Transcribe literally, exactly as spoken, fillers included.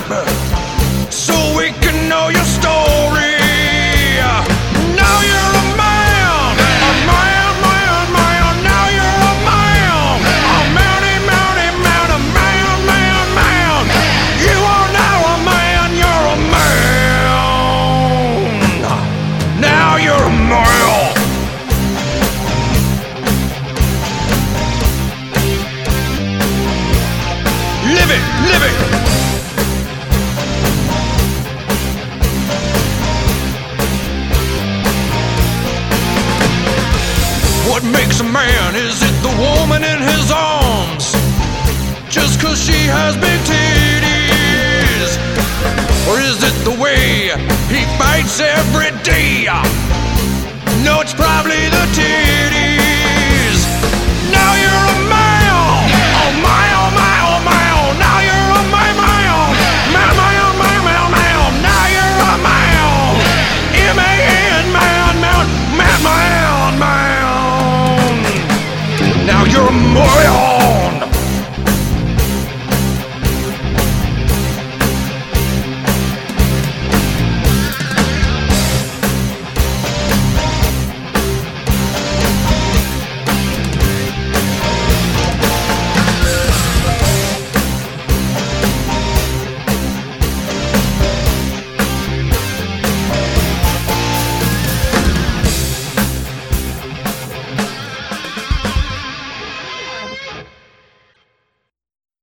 so we can know your story. Now you're a man, a man, man, man. Now you're a man, a mounty, mounty, man, a man, man, man. You are now a man, you're a man. Now you're a man. Live it, live it. What makes a man? Is it the woman in his arms? Just 'cause she has big teeth?